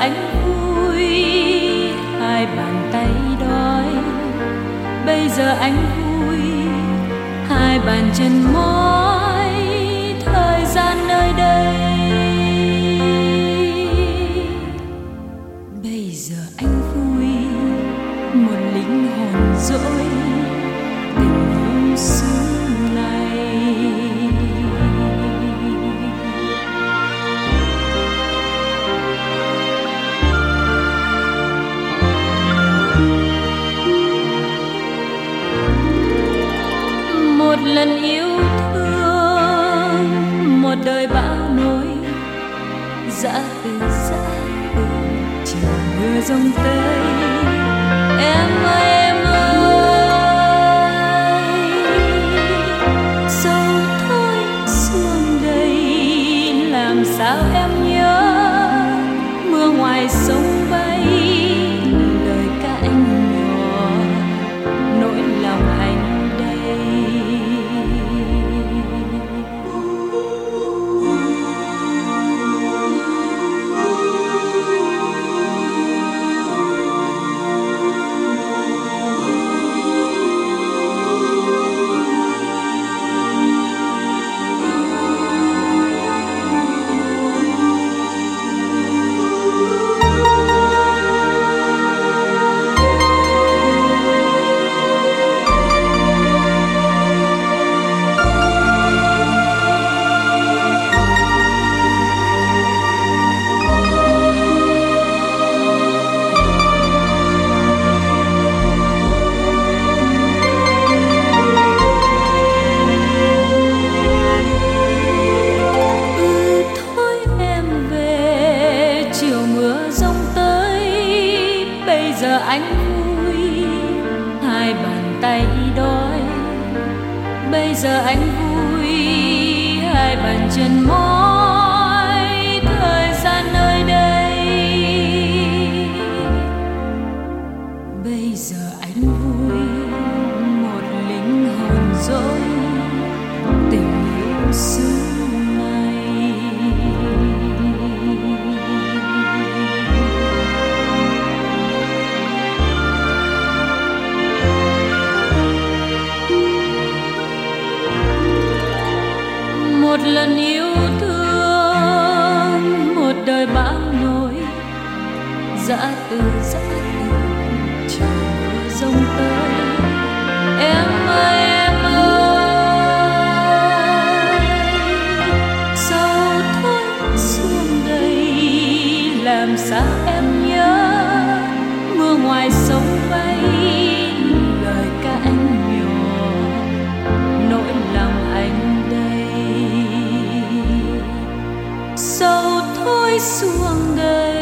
anh vui, hai bàn tay đói. Bây giờ anh vui, hai bàn chân mỏi, thời gian nơi đây. Bây giờ anh vui, một linh hồn dỗi, tình yêu xưa này. Một lần yêu thương, một đời bão nỗi, dã từ chiều mưa giông tới. Em ơi em ơi, dẫu thôi sương đầy, làm sao em nhớ mưa ngoài sông bay, lời ca anh nhỏ, nỗi lòng anh. Bây giờ anh vui, hai bàn tay đói. Bây giờ anh vui, hai bàn chân mỏi, thời gian nơi đây. Bây giờ anh vui, một linh hồn dỗi, tình yêu xưa này. Một lần yêu thương, một đời bão nỗi, dã từ chiều mưa giông tới. Em ơi em ơi, dẫu thôi sương đầy, làm sao em nhớ mưa ngoài sông bay, lời ca anh nhỏ, nỗi lòng anh đây. Dẫu thôi xuông đời,